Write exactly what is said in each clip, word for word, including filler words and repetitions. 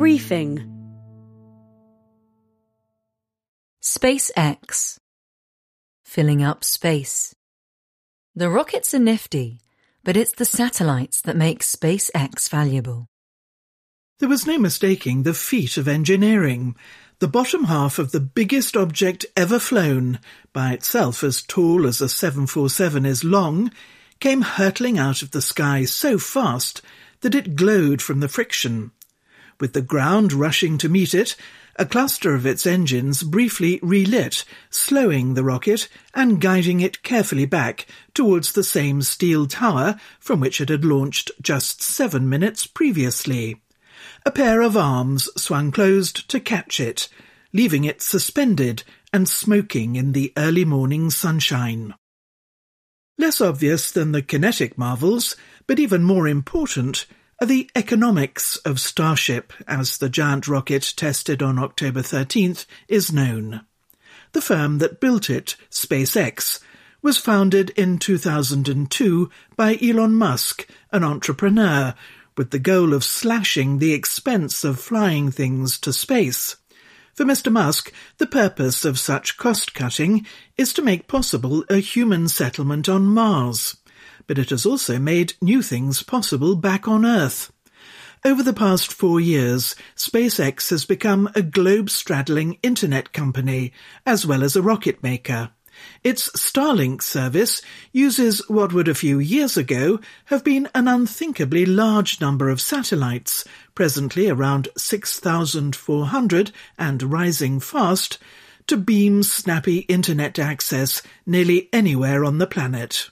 Briefing. SpaceX. Filling up space. The rockets are nifty, but it's the satellites that make SpaceX valuable. There was no mistaking the feat of engineering. The bottom half of the biggest object ever flown, by itself as tall as a seven forty-seven is long, came hurtling out of the sky so fast that it glowed from the friction. With the ground rushing to meet it, a cluster of its engines briefly relit, slowing the rocket and guiding it carefully back towards the same steel tower from which it had launched just seven minutes previously. A pair of arms swung closed to catch it, leaving it suspended and smoking in the early morning sunshine. Less obvious than the kinetic marvels, but even more important, are the economics of Starship, as the giant rocket tested on October thirteenth is known. The firm that built it, SpaceX, was founded in two thousand two by Elon Musk, an entrepreneur, with the goal of slashing the expense of flying things to space. For Mister Musk, the purpose of such cost-cutting is to make possible a human settlement on Mars. But it has also made new things possible back on Earth. Over the past four years, SpaceX has become a globe-straddling internet company, as well as a rocket maker. Its Starlink service uses what would a few years ago have been an unthinkably large number of satellites, presently around six thousand four hundred and rising fast, to beam snappy internet access nearly anywhere on the planet.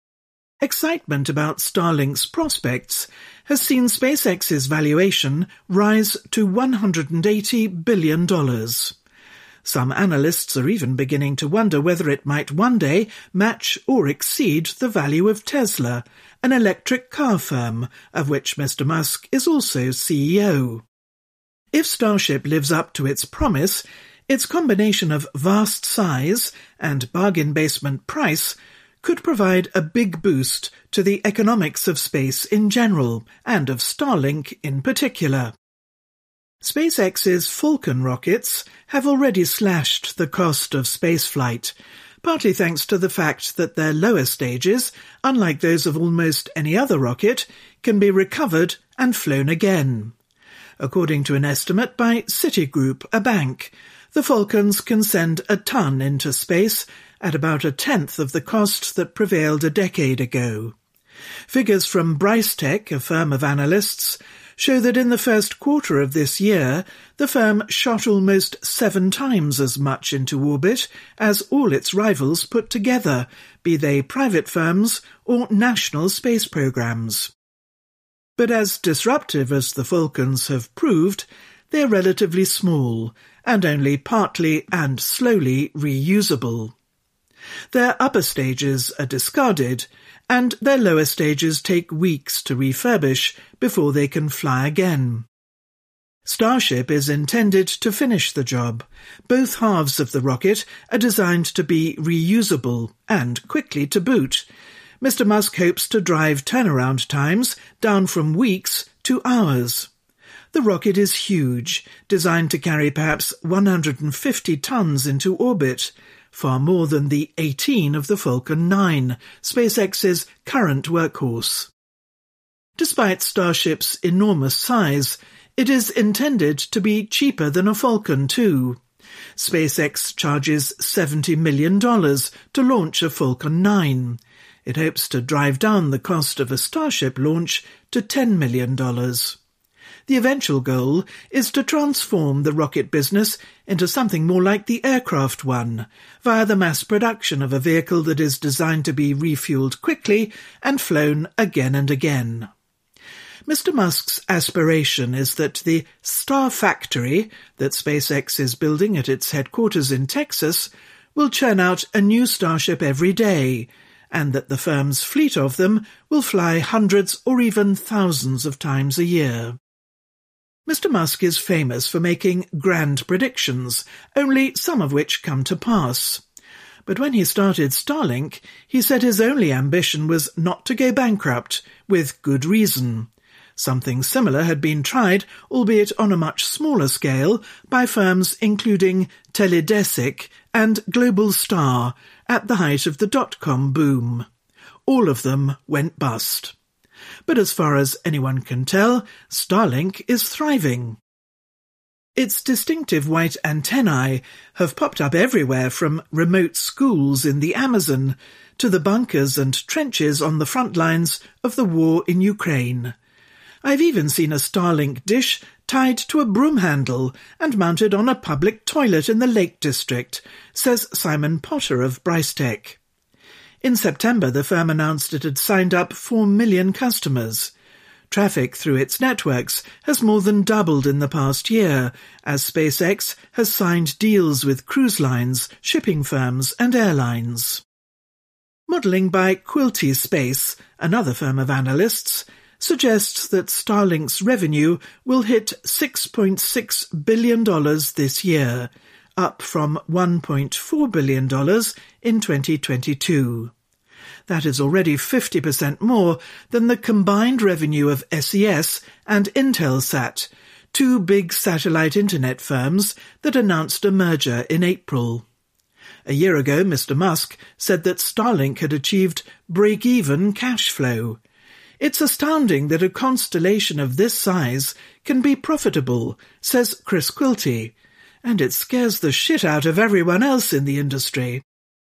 Excitement about Starlink's prospects has seen SpaceX's valuation rise to one hundred eighty billion dollars. Some analysts are even beginning to wonder whether it might one day match or exceed the value of Tesla, an electric car firm of which Mister Musk is also C E O. If Starship lives up to its promise, its combination of vast size and bargain basement price could provide a big boost to the economics of space in general, and of Starlink in particular. SpaceX's Falcon rockets have already slashed the cost of spaceflight, partly thanks to the fact that their lower stages, unlike those of almost any other rocket, can be recovered and flown again. According to an estimate by Citigroup, a bank, the Falcons can send a ton into space at about a tenth of the cost that prevailed a decade ago. Figures from Bricetech, a firm of analysts, show that in the first quarter of this year, the firm shot almost seven times as much into orbit as all its rivals put together, be they private firms or national space programs. But as disruptive as the Falcons have proved, they're relatively small and only partly and slowly reusable. Their upper stages are discarded, and their lower stages take weeks to refurbish before they can fly again. Starship is intended to finish the job. Both halves of the rocket are designed to be reusable and quickly to boot. Mister Musk hopes to drive turnaround times down from weeks to hours. The rocket is huge, designed to carry perhaps one hundred fifty tons into orbit, far more than the eighteen of the Falcon nine, SpaceX's current workhorse. Despite Starship's enormous size, it is intended to be cheaper than a Falcon two. SpaceX charges seventy million dollars to launch a Falcon nine. It hopes to drive down the cost of a Starship launch to ten million dollars. The eventual goal is to transform the rocket business into something more like the aircraft one, via the mass production of a vehicle that is designed to be refueled quickly and flown again and again. Mister Musk's aspiration is that the Star Factory that SpaceX is building at its headquarters in Texas will churn out a new Starship every day, and that the firm's fleet of them will fly hundreds or even thousands of times a year. Mister Musk is famous for making grand predictions, only some of which come to pass. But when he started Starlink, he said his only ambition was not to go bankrupt, with good reason. Something similar had been tried, albeit on a much smaller scale, by firms including Teledesic and Global Star at the height of the dot-com boom. All of them went bust. But as far as anyone can tell, Starlink is thriving. Its distinctive white antennae have popped up everywhere, from remote schools in the Amazon to the bunkers and trenches on the front lines of the war in Ukraine. I've even seen a Starlink dish tied to a broom handle and mounted on a public toilet in the Lake District, says Simon Potter of Brycetech. In September, the firm announced it had signed up four million customers. Traffic through its networks has more than doubled in the past year, as SpaceX has signed deals with cruise lines, shipping firms and airlines. Modelling by Quilty Space, another firm of analysts, suggests that Starlink's revenue will hit six point six billion dollars this year, up from one point four billion dollars in twenty twenty-two. That is already fifty percent more than the combined revenue of S E S and Intelsat, two big satellite internet firms that announced a merger in April. A year ago, Mister Musk said that Starlink had achieved break-even cash flow. It's astounding that a constellation of this size can be profitable, says Chris Quilty, and it scares the shit out of everyone else in the industry.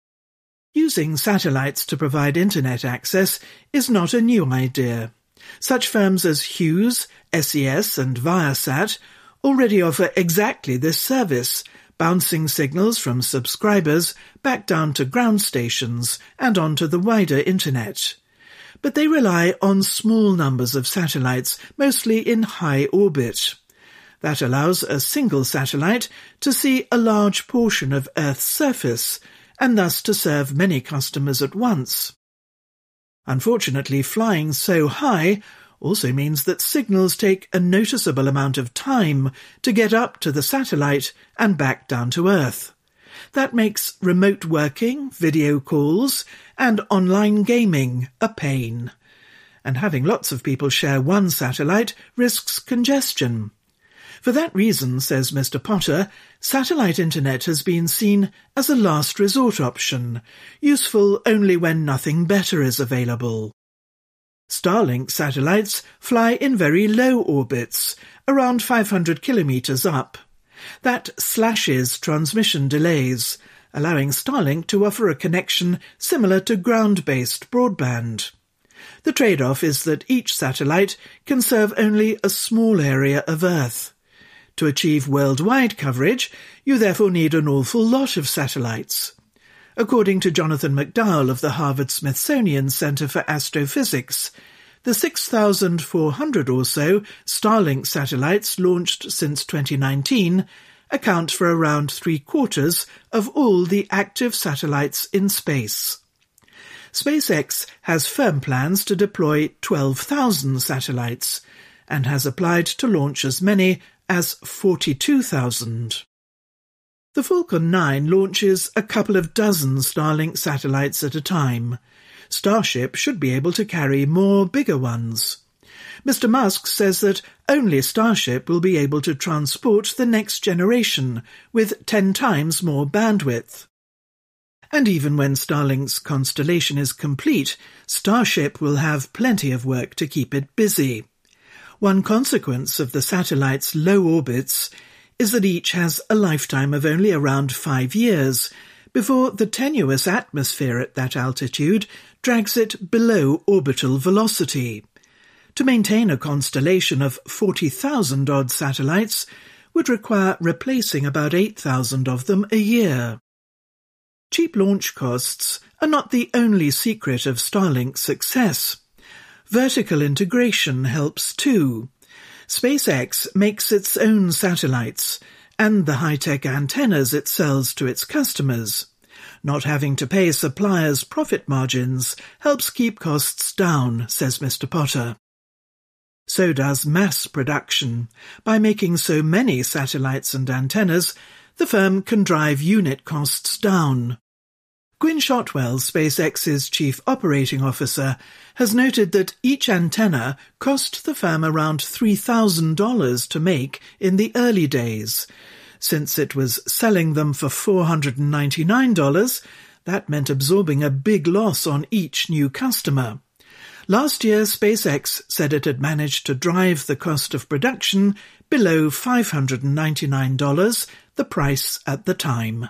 Using satellites to provide internet access is not a new idea. Such firms as Hughes, S E S and Viasat already offer exactly this service, bouncing signals from subscribers back down to ground stations and onto the wider internet. But they rely on small numbers of satellites, mostly in high orbit. That allows a single satellite to see a large portion of Earth's surface, and thus to serve many customers at once. Unfortunately, flying so high also means that signals take a noticeable amount of time to get up to the satellite and back down to Earth. That makes remote working, video calls, and online gaming a pain. And having lots of people share one satellite risks congestion. For that reason, says Mister Potter, satellite internet has been seen as a last resort option, useful only when nothing better is available. Starlink satellites fly in very low orbits, around five hundred kilometres up. That slashes transmission delays, allowing Starlink to offer a connection similar to ground-based broadband. The trade-off is that each satellite can serve only a small area of Earth. To achieve worldwide coverage, you therefore need an awful lot of satellites. According to Jonathan McDowell of the Harvard-Smithsonian Center for Astrophysics, the six thousand four hundred or so Starlink satellites launched since twenty nineteen account for around three-quarters of all the active satellites in space. SpaceX has firm plans to deploy twelve thousand satellites and has applied to launch as many as forty-two thousand. The Falcon nine launches a couple of dozen Starlink satellites at a time. Starship should be able to carry more bigger ones. Mister Musk says that only Starship will be able to transport the next generation with ten times more bandwidth. And even when Starlink's constellation is complete, Starship will have plenty of work to keep it busy. One consequence of the satellite's low orbits is that each has a lifetime of only around five years, before the tenuous atmosphere at that altitude drags it below orbital velocity. To maintain a constellation of forty thousand odd satellites would require replacing about eight thousand of them a year. Cheap launch costs are not the only secret of Starlink's success. Vertical integration helps too. SpaceX makes its own satellites and the high-tech antennas it sells to its customers. Not having to pay suppliers profit margins helps keep costs down, says Mister Potter. So does mass production. By making so many satellites and antennas, the firm can drive unit costs down. Gwynne Shotwell, SpaceX's chief operating officer, has noted that each antenna cost the firm around three thousand dollars to make in the early days. Since it was selling them for four hundred ninety-nine dollars, that meant absorbing a big loss on each new customer. Last year, SpaceX said it had managed to drive the cost of production below five hundred ninety-nine dollars, the price at the time.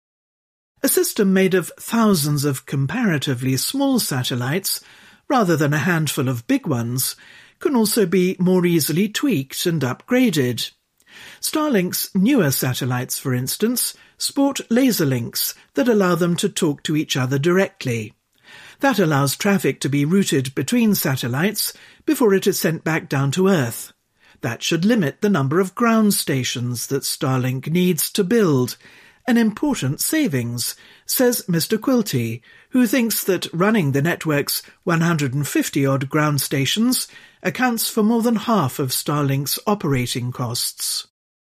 A system made of thousands of comparatively small satellites, rather than a handful of big ones, can also be more easily tweaked and upgraded. Starlink's newer satellites, for instance, sport laser links that allow them to talk to each other directly. That allows traffic to be routed between satellites before it is sent back down to Earth. That should limit the number of ground stations that Starlink needs to build, an important savings, says Mister Quilty, who thinks that running the network's one hundred fifty-odd ground stations accounts for more than half of Starlink's operating costs.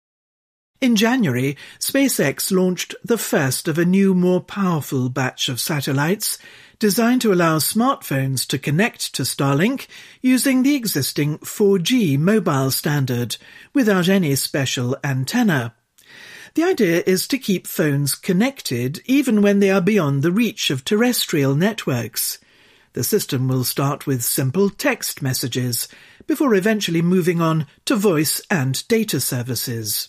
In January, SpaceX launched the first of a new, more powerful batch of satellites designed to allow smartphones to connect to Starlink using the existing four G mobile standard, without any special antenna. The idea is to keep phones connected even when they are beyond the reach of terrestrial networks. The system will start with simple text messages, before eventually moving on to voice and data services.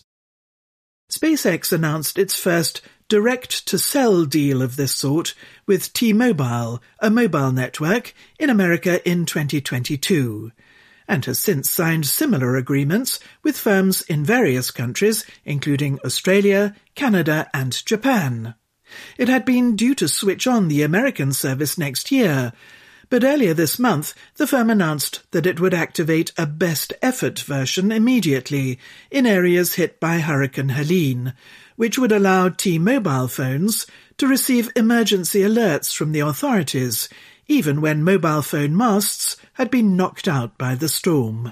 SpaceX announced its first direct-to-cell deal of this sort with T-Mobile, a mobile network, in America in twenty twenty-two, and has since signed similar agreements with firms in various countries, including Australia, Canada and Japan. It had been due to switch on the American service next year, but earlier this month the firm announced that it would activate a best effort version immediately in areas hit by Hurricane Helene, which would allow T-Mobile phones to receive emergency alerts from the authorities, even when mobile phone masts had been knocked out by the storm.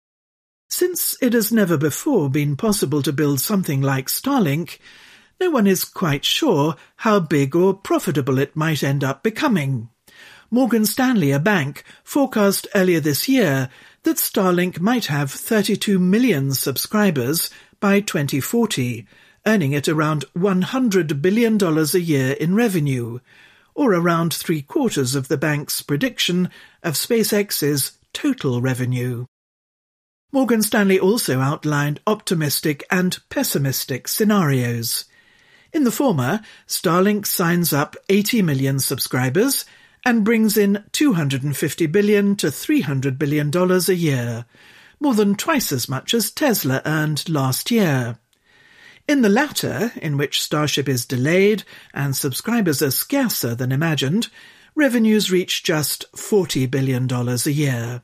Since it has never before been possible to build something like Starlink, no one is quite sure how big or profitable it might end up becoming. Morgan Stanley, a bank, forecast earlier this year that Starlink might have thirty-two million subscribers by twenty forty, earning it around one hundred billion dollars a year in revenue, or around three-quarters of the bank's prediction of SpaceX's total revenue. Morgan Stanley also outlined optimistic and pessimistic scenarios. In the former, Starlink signs up eighty million subscribers and brings in two hundred fifty billion dollars to three hundred billion dollars a year, more than twice as much as Tesla earned last year. In the latter, in which Starship is delayed and subscribers are scarcer than imagined, revenues reach just forty billion dollars a year.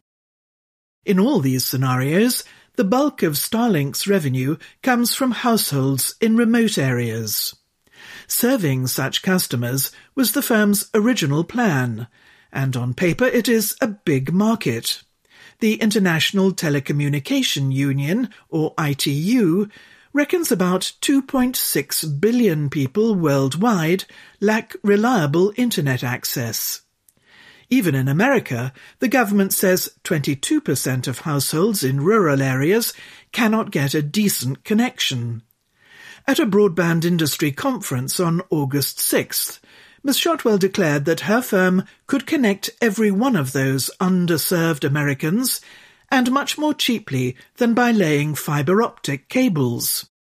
In all these scenarios, the bulk of Starlink's revenue comes from households in remote areas. Serving such customers was the firm's original plan, and on paper it is a big market. The International Telecommunication Union, or I T U, reckons about two point six billion people worldwide lack reliable internet access. Even in America, the government says twenty-two percent of households in rural areas cannot get a decent connection. At a broadband industry conference on August sixth, Miz Shotwell declared that her firm could connect every one of those underserved Americans, and much more cheaply than by laying fibre-optic cables.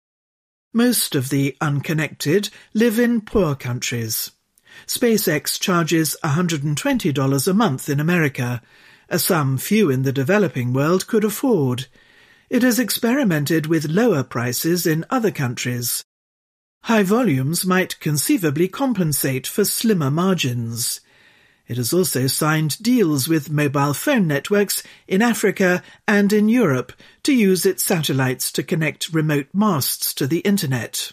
Most of the unconnected live in poor countries. SpaceX charges one hundred twenty dollars a month in America, a sum few in the developing world could afford. It has experimented with lower prices in other countries. High volumes might conceivably compensate for slimmer margins. It has also signed deals with mobile phone networks in Africa and in Europe to use its satellites to connect remote masts to the internet.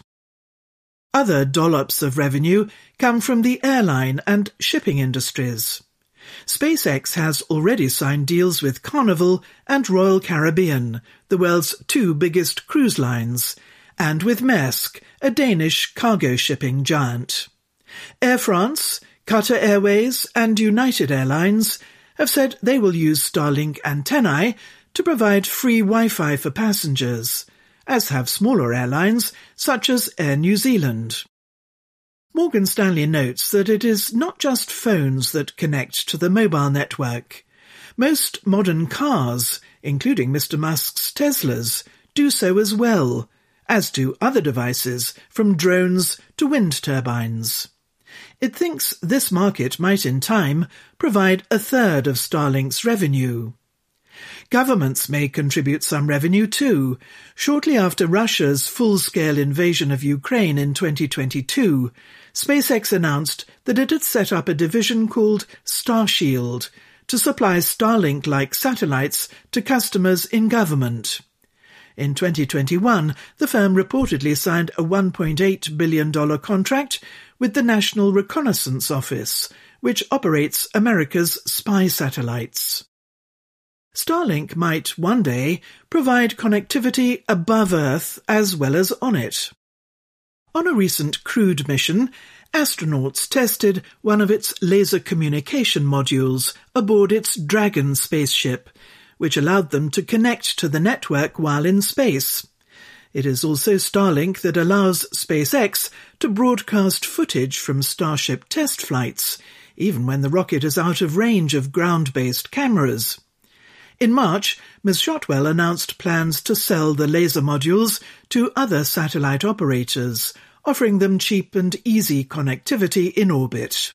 Other dollops of revenue come from the airline and shipping industries. SpaceX has already signed deals with Carnival and Royal Caribbean, the world's two biggest cruise lines, and with Maersk, a Danish cargo shipping giant. Air France, Qatar Airways and United Airlines have said they will use Starlink antennae to provide free Wi-Fi for passengers, as have smaller airlines such as Air New Zealand. Morgan Stanley notes that it is not just phones that connect to the mobile network. Most modern cars, including Mister Musk's Teslas, do so as well, as do other devices, from drones to wind turbines. It thinks this market might in time provide a third of Starlink's revenue. Governments may contribute some revenue too. Shortly after Russia's full-scale invasion of Ukraine in twenty twenty-two, SpaceX announced that it had set up a division called Starshield to supply Starlink-like satellites to customers in government. In twenty twenty-one, the firm reportedly signed a one point eight billion dollars contract with the National Reconnaissance Office, which operates America's spy satellites. Starlink might one day provide connectivity above Earth as well as on it. On a recent crewed mission, astronauts tested one of its laser communication modules aboard its Dragon spaceship, which allowed them to connect to the network while in space. It is also Starlink that allows SpaceX to broadcast footage from Starship test flights, even when the rocket is out of range of ground-based cameras. In March, Miz Shotwell announced plans to sell the laser modules to other satellite operators, offering them cheap and easy connectivity in orbit.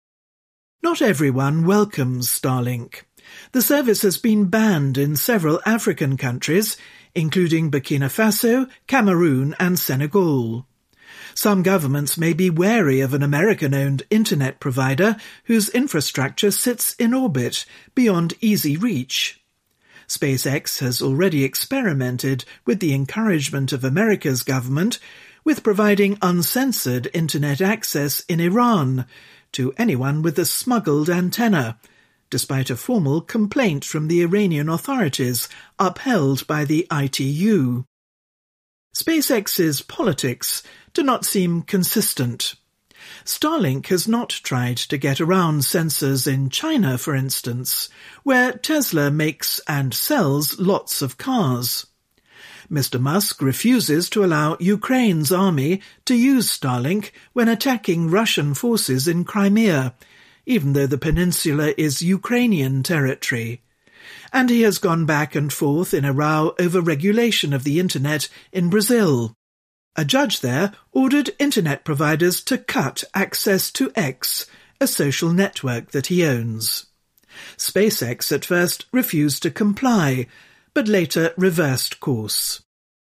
Not everyone welcomes Starlink. The service has been banned in several African countries, including Burkina Faso, Cameroon and Senegal. Some governments may be wary of an American-owned internet provider whose infrastructure sits in orbit, beyond easy reach. SpaceX has already experimented with the encouragement of America's government with providing uncensored internet access in Iran to anyone with a smuggled antenna, despite a formal complaint from the Iranian authorities upheld by the I T U. SpaceX's politics do not seem consistent. Starlink has not tried to get around censors in China, for instance, where Tesla makes and sells lots of cars. Mister Musk refuses to allow Ukraine's army to use Starlink when attacking Russian forces in Crimea, even though the peninsula is Ukrainian territory. And he has gone back and forth in a row over regulation of the internet in Brazil. A judge there ordered internet providers to cut access to X, a social network that he owns. SpaceX at first refused to comply, but later reversed course.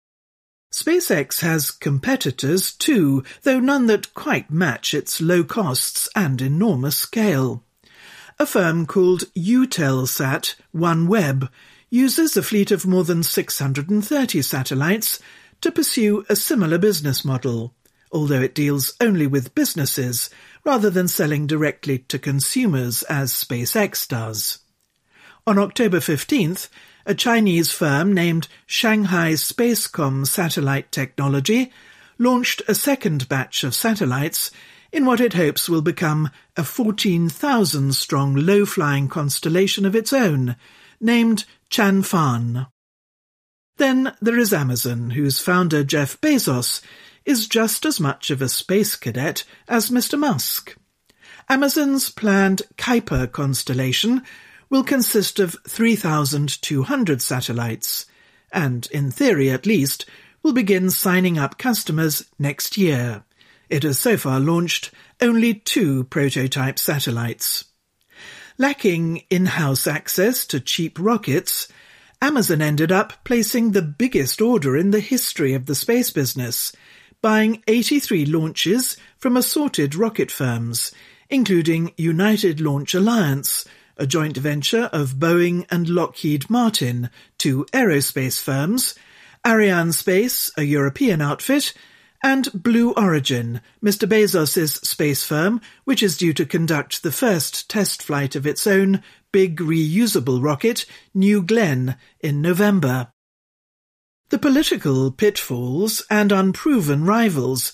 SpaceX has competitors too, though none that quite match its low costs and enormous scale. A firm called Eutelsat OneWeb uses a fleet of more than six hundred thirty satellites to pursue a similar business model, although it deals only with businesses rather than selling directly to consumers as SpaceX does. On October fifteenth, a Chinese firm named Shanghai Spacecom Satellite Technology launched a second batch of satellites in what it hopes will become a fourteen thousand strong low-flying constellation of its own, named Chanfan. Then there is Amazon, whose founder Jeff Bezos is just as much of a space cadet as Mister Musk. Amazon's planned Kuiper constellation will consist of three thousand two hundred satellites, and, in theory at least, will begin signing up customers next year. It has so far launched only two prototype satellites. Lacking in-house access to cheap rockets, Amazon ended up placing the biggest order in the history of the space business, buying eighty-three launches from assorted rocket firms, including United Launch Alliance, a joint venture of Boeing and Lockheed Martin, two aerospace firms, Ariane Space, a European outfit, and Blue Origin, Mister Bezos's space firm, which is due to conduct the first test flight of its own big reusable rocket, New Glenn, in November. The political pitfalls and unproven rivals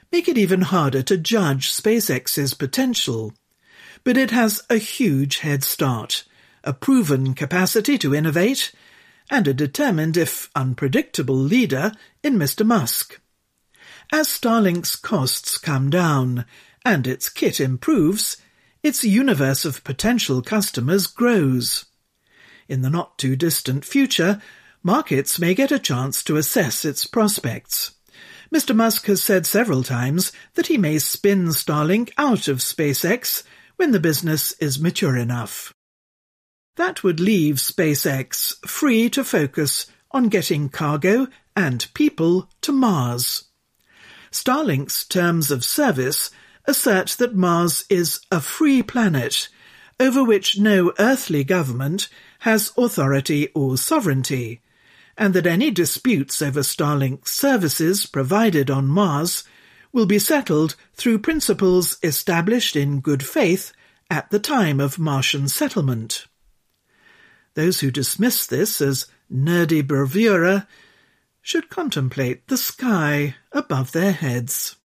make it even harder to judge SpaceX's potential. But it has a huge head start, a proven capacity to innovate, and a determined, if unpredictable, leader in Mister Musk. As Starlink's costs come down and its kit improves, its universe of potential customers grows. In the not-too-distant future, markets may get a chance to assess its prospects. Mister Musk has said several times that he may spin Starlink out of SpaceX when the business is mature enough. That would leave SpaceX free to focus on getting cargo and people to Mars. Starlink's terms of service assert that Mars is a free planet over which no earthly government has authority or sovereignty, and that any disputes over Starlink services provided on Mars will be settled through principles established in good faith at the time of Martian settlement. Those who dismiss this as nerdy bravura should contemplate the sky above their heads.